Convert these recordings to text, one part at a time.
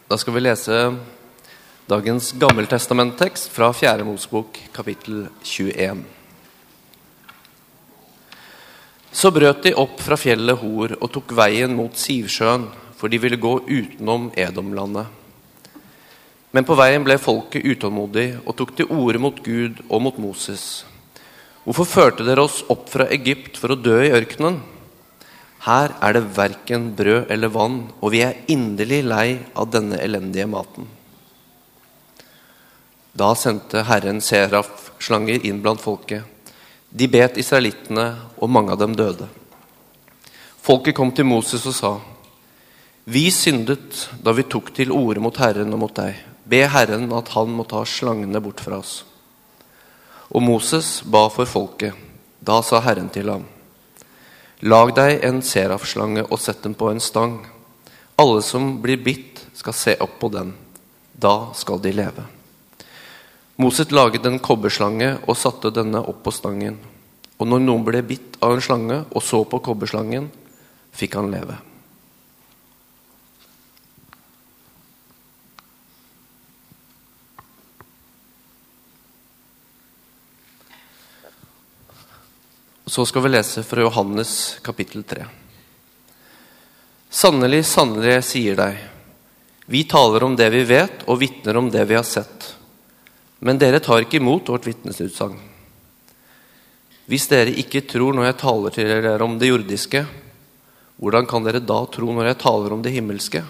Da skal vi lese dagens gammeltestamenttekst fra 4. Mosebok, kapittel 21. Så brøt de opp fra fjellet Hor og tok veien mot Sivsjøen, for de ville gå utenom Edomlandet. Men på veien ble folket utålmodig og tok til orde mot Gud og mot Moses. Hvorfor førte dere oss opp fra Egypt for å dø i ørkenen? Her er det hverken brød eller vann, og vi er inderlig lei av denne elendige maten. Da sendte Herren serafslanger inn blant folket. De bet israelittene, og mange av dem døde. Folket kom til Moses og sa, «Vi syndet da vi tok til orde mot Herren og mot deg. Be Herren at han må ta slangene bort fra oss.» Og Moses ba for folket. Da sa Herren til ham, «Lag deg en serafslange og sett den på en stang. Alle som blir bitt skal se opp på den. Da skal de leve.» Moses laget en kobberslange og satte denne opp på stangen. Og når noen ble bitt av en slange og så på kobberslangen, fikk han leve. Så skal vi lese fra Johannes kapittel 3. Sannelig, sannelig, jeg sier deg, vi taler om det vi vet og vitner om det vi har sett. Men dere tar ikke imot vårt vitnesutsagn. Hvis dere ikke tror når jeg taler til dere om det jordiske, hvordan kan dere da tro når jeg taler om det himmelske?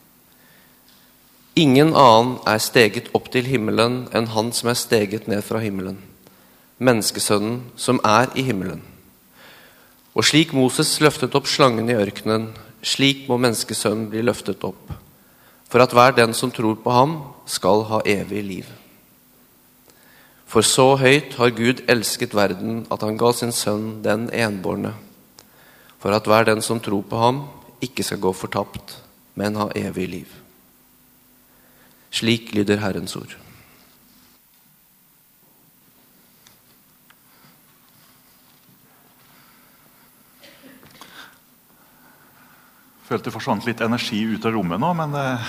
Ingen annen er steget opp til himmelen enn han som er steget ned fra himmelen, menneskesønnen som er i himmelen. Og slik Moses løftet opp slangen i ørkenen, slik må menneskesønnen bli løftet opp, for at hver den som tror på ham skal ha evig liv. For så høyt har Gud elsket verden at han ga sin sønn den enbårne, for at hver den som tror på ham ikke skal gå fortapt, men ha evig liv. Slik lyder Herrens ord. Følte det forsvant litt energi ut av rommet nå, men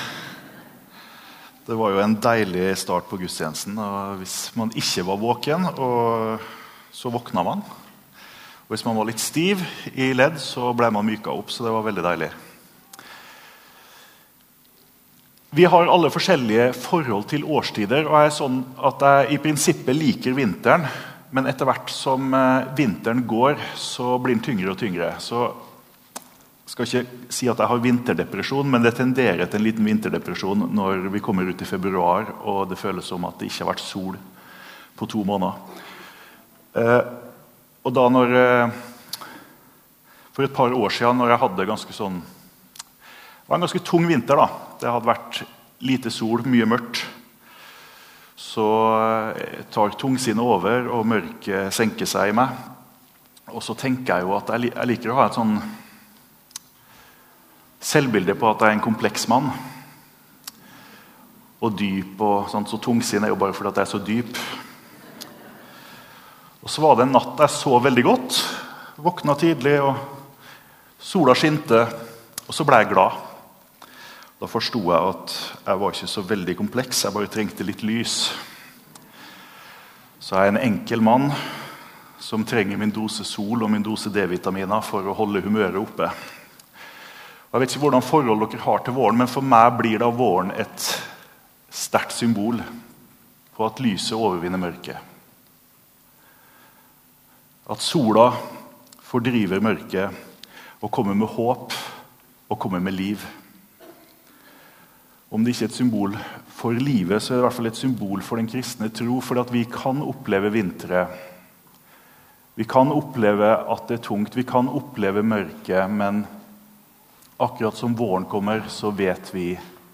det var jo en deilig start på gudstjenesten. Og hvis man ikke var våken, så våkna man. Og hvis man var litt stiv i ledd, så ble man myka opp, så det var veldig deilig. Vi har alle forskjellige forhold til årstider, og jeg er sånn at jeg i prinsippet liker vinteren, men etter hvert som vinteren går, så blir den tyngre og tyngre. Så jeg skal ikke si at jeg har vinterdepresjon, men det tenderer til en liten vinterdepresjon når vi kommer ut i februar, og det føles som at det ikke har vært sol på 2 måneder. Og da for et par år siden, når jeg hadde det var en ganske tung vinter da, det hadde vært lite sol, mye mørkt, så tar tungsinnet over, og mørket senker seg i meg. Og så tenker jeg jo at jeg liker å ha et sånn selvbilde på at jeg er en kompleks mann og dyp og sånt, så tungsinn er jo bare fordi at jeg er så dyp. Og så var det en natt jeg så veldig godt, våkna tidlig og sola skinte, og så ble jeg glad. Da forstod jeg at jeg var ikke så veldig kompleks, jeg bare trengte litt lys. Så jeg er en enkel mann som trenger min dose sol og min dose D-vitaminer for å holde humøret oppe. Jeg vet ikke hvordan forhold dere har til våren, men for meg blir da våren et sterkt symbol på at lyset overvinner mørket. At sola fordriver mørket og kommer med håp og kommer med liv. Om det ikke er et symbol for livet, så er det i hvert fall et symbol for den kristne tro, for at vi kan oppleve vintre. Vi kan oppleve at det er tungt, vi kan oppleve mørket, men akkurat som våren kommer, så vet vi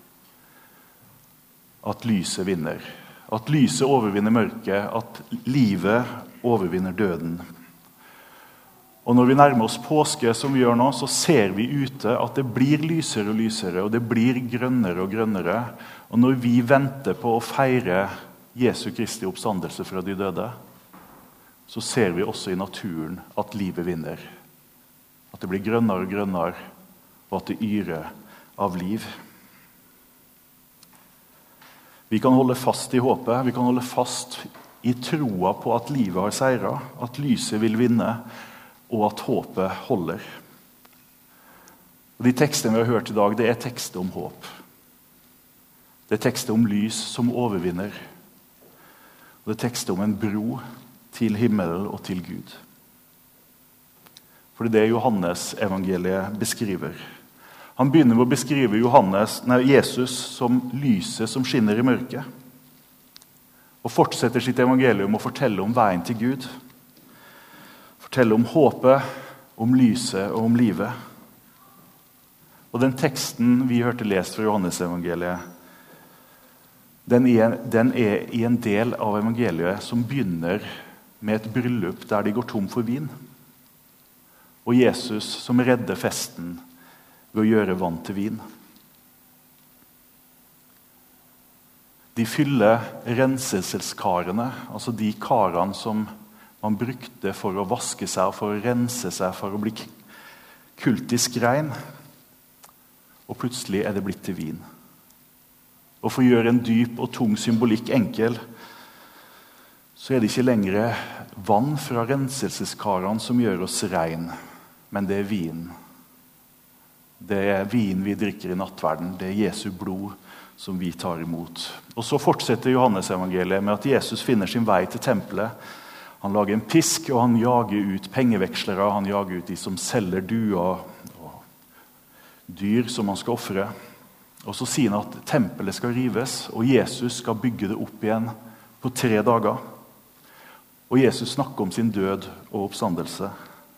at lyset vinner. At lyset overvinner mørket, at livet overvinner døden. Og når vi nærmer oss påske, som vi gjør nå, så ser vi ute at det blir lysere og lysere, og det blir grønnere og grønnere. Og når vi venter på å feire Jesu Kristi oppstandelse fra de døde, så ser vi også i naturen at livet vinner. At det blir grønnere og grønnere, og at det yrer av liv. Vi kan holde fast i håpet, vi kan holde fast i troa på at livet har seiret, at lyset vil vinne, og at håpet holder. Og de tekstene vi har hørt i dag, det er tekster om håp. Det er tekster om lys som overvinner. Og det er tekster om en bro til himmelen og til Gud. For det er det Johannes evangeliet beskriver. Han begynner med å beskrive Jesus som lyset som skinner i mørket. Og fortsetter sitt evangelium å fortelle om veien til Gud. Fortelle om håpet, om lyset og om livet. Og den teksten vi hørte lest fra Johannes evangeliet, den er i en del av evangeliet som begynner med et bryllup der de går tom for vin. Og Jesus som redder festen ved å gjøre vann til vin. De fyller renselseskarene, altså de karene som man brukte for å vaske seg, for å rense seg, for å bli kultisk rein. Og plutselig er det blitt til vin. Og for å gjøre en dyp og tung symbolikk enkel, så er det ikke lenger vann fra renselseskarene som gjør oss rein, men det er vin. Det er vin vi drikker i nattverden. Det er Jesu blod som vi tar imot. Og så fortsetter Johannes evangeliet med at Jesus finner sin vei til tempelet. Han lager en pisk, og han jager ut pengevekslere. Han jager ut de som selger duer og dyr som han skal offre. Og så sier han at tempelet skal rives, og Jesus skal bygge det opp igjen på 3 dager. Og Jesus snakker om sin død og oppstandelse.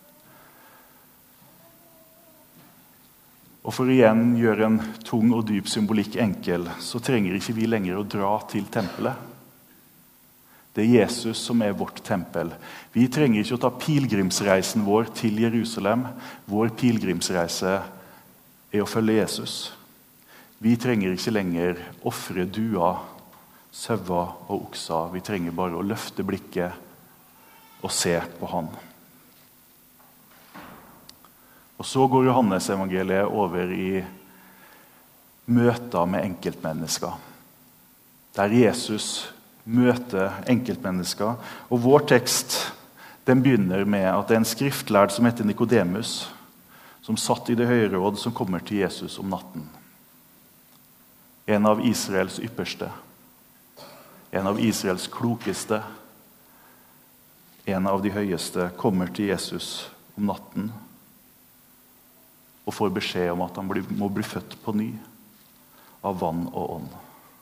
Og for igjen gjøre en tung og dyp symbolikk enkel, så trenger ikke vi lenger å dra til tempelet. Det er Jesus som er vårt tempel. Vi trenger ikke å ta pilgrimsreisen vår til Jerusalem. Vår pilgrimsreise er å følge Jesus. Vi trenger ikke lenger offre duer, sauer og okser. Vi trenger bare å løfte blikket og se på han. Og så går Johannes evangeliet over i møter med enkeltmennesker. Der Jesus møter enkeltmennesker. Og vår tekst den begynner med at det er en skriftlærd som heter Nikodemus, som satt i det høye råd, som kommer til Jesus om natten. En av Israels ypperste. En av Israels klokeste. En av de høyeste kommer til Jesus om natten og får beskjed om at han må bli født på ny av vann og ånd.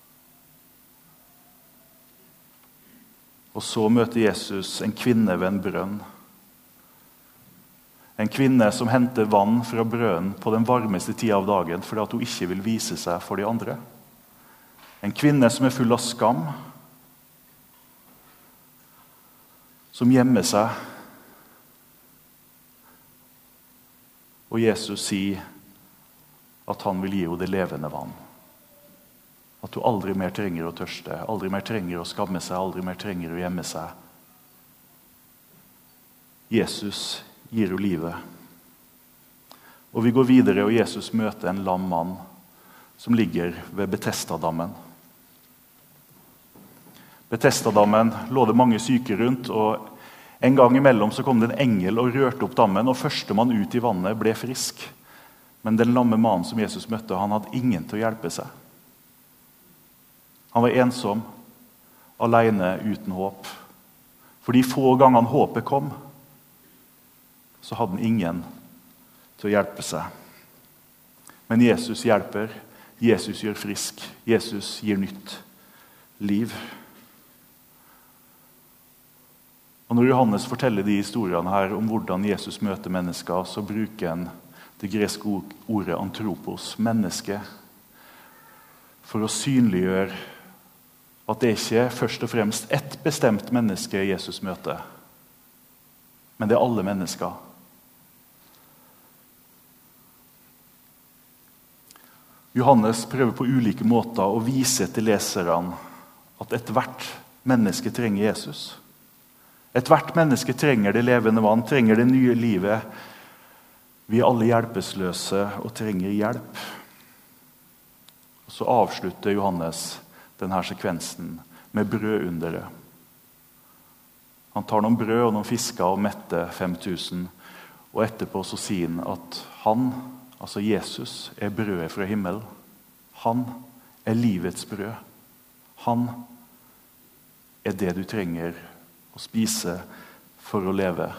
Og så møter Jesus en kvinne ved en brønn. En kvinne som henter vann fra brønnen på den varmeste tida av dagen fordi at hun ikke vil vise seg for de andre. En kvinne som er full av skam, som gjemmer seg. Og Jesus sier at han vil gi henne det levende vann. At hun aldri mer trenger å tørste, aldri mer trenger å skamme seg, aldri mer trenger å gjemme seg. Jesus gir henne livet. Og vi går videre, og Jesus møter en lam mann som ligger ved Betesda-dammen. Betesda-dammen lå det mange syke rundt, og en gang imellom så kom det en engel og rørte opp dammen, og førstemann ut i vannet ble frisk. Men den lamme mannen som Jesus møtte, han hadde ingen til å hjelpe seg. Han var ensom, alene, uten håp. For de få gangene håpet kom, så hadde han ingen til å hjelpe seg. Men Jesus hjelper, Jesus gjør frisk, Jesus gir nytt liv. Og når Johannes forteller de historiene her om hvordan Jesus møter mennesker, så bruker han det greske ordet antropos, menneske, for å synliggjøre at det ikke er først og fremst ett bestemt menneske Jesus møter, men det er alle mennesker. Johannes prøver på ulike måter å vise til leserne at ethvert menneske trenger Jesus. Ethvert menneske trenger det levende vann, trenger det nye livet. Vi er alle hjelpeløse og trenger hjelp. Og så avslutter Johannes denne sekvensen med brødunderet. Han tar noen brød og noen fisker og metter 5000, og etterpå så sier han at han, altså Jesus, er brødet fra himmelen. Han er livets brød. Han er det du trenger å spise for å leve.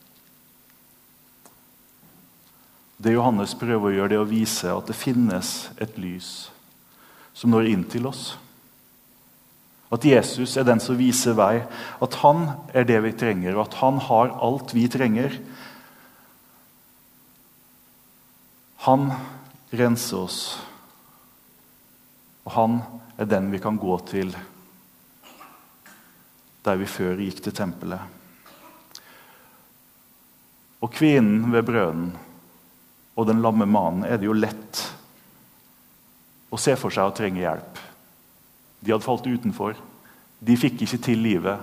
Det Johannes prøver å gjøre, det er å vise at det finnes et lys som når inn til oss. At Jesus er den som viser vei, at han er det vi trenger, og at han har alt vi trenger. Han renser oss, og han er den vi kan gå til der vi før gikk til tempelet. Og kvinnen ved brøden og den lamme mannen er det jo lett å se for seg å trenge hjelp. De hadde falt utenfor. De fikk ikke til livet.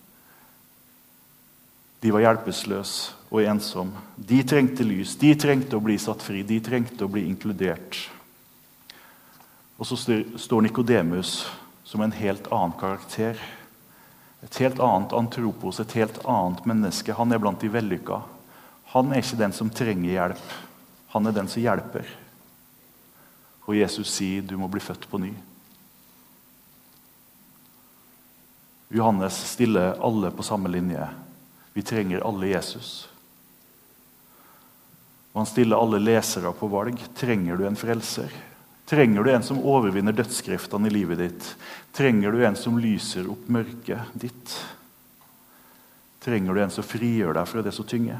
De var hjelpeløse og ensomme. De trengte lys. De trengte å bli satt fri. De trengte å bli inkludert. Og så står Nikodemus som en helt annen karakter. Et helt annet antropos, et helt annet menneske. Han er blant de vellykka. Han er ikke den som trenger hjelp. Han er den som hjelper. Og Jesus sier, du må bli født på ny. Johannes stiller alle på samme linje. Vi trenger alle Jesus. Og han stiller alle lesere på valg. Trenger du en frelser? Trenger du en som overvinner dødskreftene i livet ditt? Trenger du en som lyser opp mørket ditt? Trenger du en som frigjør deg fra det så tynge?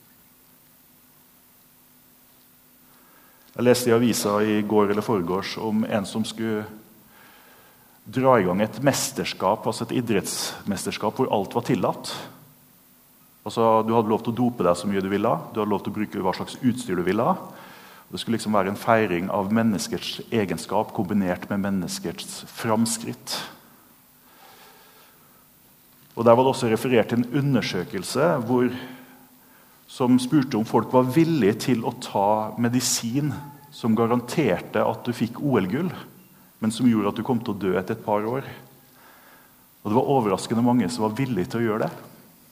Jeg leste i avisa i går eller foregårs om en som skulle dra i gang et mesterskap, altså et idrettsmesterskap hvor alt var tillatt. Altså, du hadde lov til å dope deg så mye du ville, du hadde lov til å bruke hva slags utstyr du ville. Det skulle liksom være en feiring av menneskets egenskap kombinert med menneskets framskritt. Og der var det også referert til en undersøkelse som spurte om folk var villige til å ta medisin som garanterte at du fikk OL-gull, men som gjorde at du kom til å dø etter et par år. Og det var overraskende mange som var villige til å gjøre det.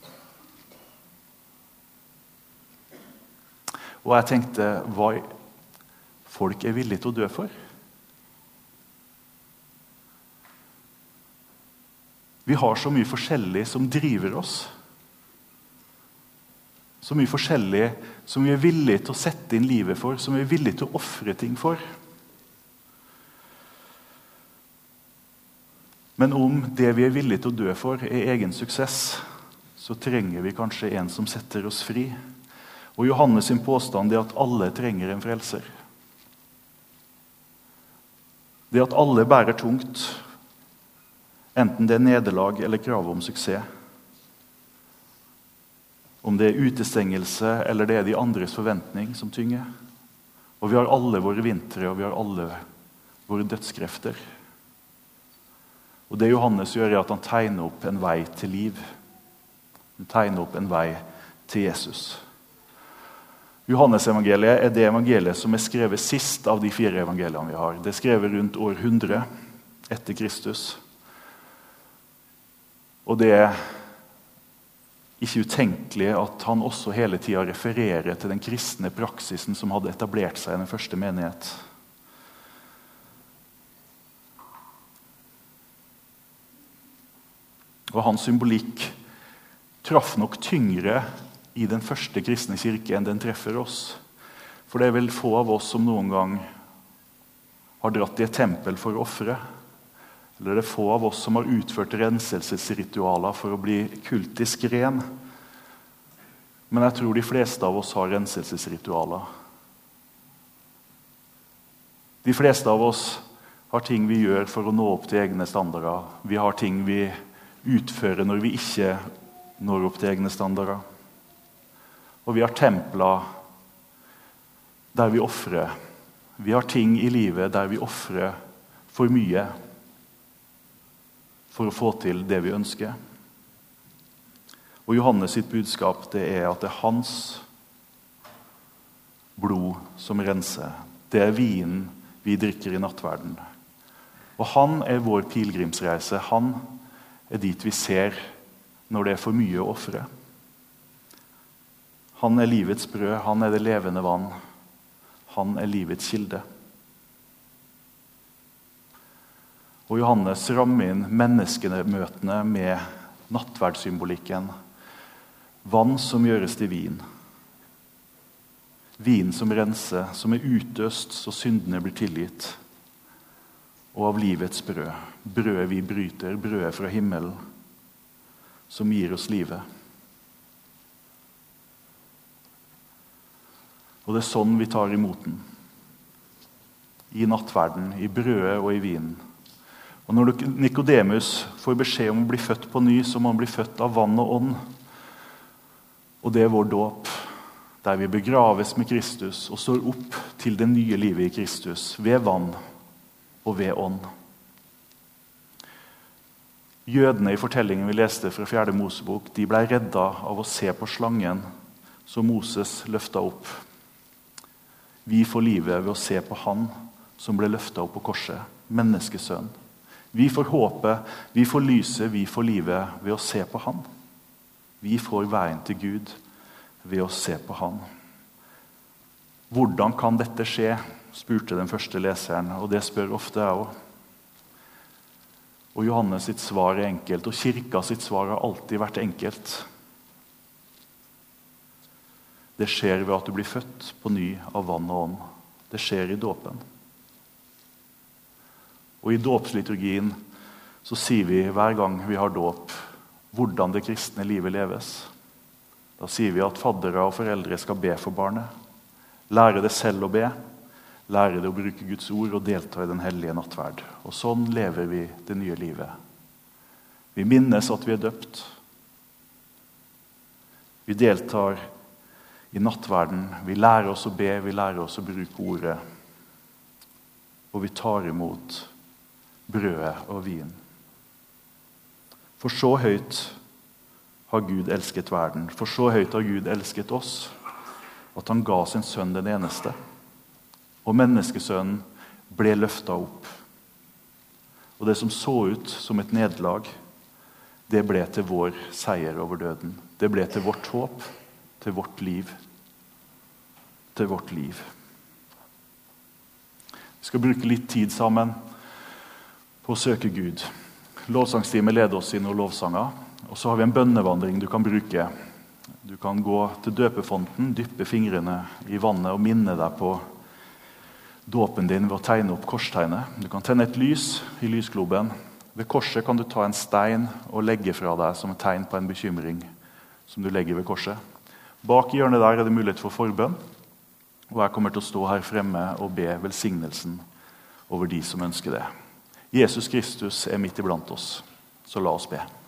Og jeg tenkte, hva folk er villige til å dø for? Vi har så mye forskjellig som driver oss. Så mye forskjellig som vi er villige til å sette inn livet for, som vi er villige til å offre ting for. Men om det vi er villige til å dø for er egen suksess, så trenger vi kanskje en som setter oss fri. Og Johannes sin påstand er at alle trenger en frelser. Det at alle bærer tungt, enten det er nederlag eller krav om suksess. Om det er utestengelse eller det er de andres forventning som tynger. Og vi har alle våre vintre, og vi har alle våre dødskrefter. Og det Johannes gjør, er at han tegner opp en vei til liv. Han tegner opp en vei til Jesus. Johannes-evangeliet er det evangeliet som er skrevet sist av de 4 evangeliene vi har. Det er skrevet rundt år 100 etter Kristus. Og det er ikke utenkelig at han også hele tiden refererer til den kristne praksisen som hadde etablert seg i den første menighet. Og hans symbolikk traff nok tyngre i den første kristne kirke enn den treffer oss. For det er vel få av oss som noen gang har dratt i et tempel for å offre. Eller det er få av oss som har utført renselsesritualer for å bli kultisk ren. Men jeg tror de fleste av oss har renselsesritualer. De fleste av oss har ting vi gjør for å nå opp til egne standarder. Vi har ting vi utfører når vi ikke når opp til egne standarder. Og vi har templer der vi offrer. Vi har ting i livet der vi offrer for mye for å få til det vi ønsker. Og Johannes sitt budskap det er at det er hans blod som renser. Det er vinen vi drikker i nattverden. Og han vår pilgrimsreise. Han dit vi ser når det for mye å ofre. Han livets brød, han det levende vann. Han livets kilde. Og Johannes rammer inn menneskemøtene med nattverdsymbolikken. Vann som gjøres til vin. Vin som renser, som utøst så syndene blir tilgitt. Og av livets brød. Brødet vi bryter, brødet fra himmelen, som gir oss livet. Og det sånn vi tar imot den. I nattverden, i brødet og i vinen. Og når Nikodemus får beskjed om å bli født på ny, så må han bli født av vann og ånd. Og det vår dåp, der vi begraves med Kristus og står opp til det nye livet i Kristus, ved vann og ved ånd. Jødene i fortellingen vi leste fra 4. Mosebok, de ble redda av å se på slangen som Moses løftet opp. Vi får livet ved å se på han som ble løftet opp på korset, menneskesønn. Vi får håpet, vi får lyset, vi får livet ved å se på han. Vi får veien til Gud ved å se på han. Hvordan kan dette skje? Spurte den første leseren, og det spør ofte jeg også. Og Johannes sitt svar enkelt, og kirka sitt svar har alltid vært enkelt. Det skjer ved at du blir født på ny av vann og ånd. Det skjer i dåpen. Og i dåpsliturgien så sier vi hver gang vi har dåp, hvordan det kristne livet leves. Da sier vi at faddere og foreldre skal be for barnet. Lære det selv å be. Lære det å bruke Guds ord og delta i den hellige nattverd. Og sånn lever vi det nye livet. Vi minnes at vi døpt. Vi deltar i nattverden. Vi lærer oss å be, vi lærer oss å bruke ordet. Og vi tar imot brødet og vin. For så høyt har Gud elsket verden. For så høyt har Gud elsket oss, at han ga sin sønn den eneste. Og menneskesønnen ble løftet opp. Og det som så ut som et nederlag, det ble til vår seier over døden. Det ble til vårt håp, til vårt liv. Til vårt liv. Vi skal bruke litt tid sammen på å søke Gud. Lovsangstimen leder oss i noen lovsanger, og så har vi en bønnevandring du kan bruke. Du kan gå til døpefonten, dyppe fingrene i vannet og minne deg på dåpen din ved å tegne opp korstegnet. Du kan tenne et lys i lysgloben. Ved korset kan du ta en stein og legge fra deg som et tegn på en bekymring som du legger ved korset. Bak hjørnet der det mulighet for forbønn, og jeg kommer til å stå her fremme og be velsignelsen over de som ønsker det. Jesus Kristus midt iblant oss, så la oss be.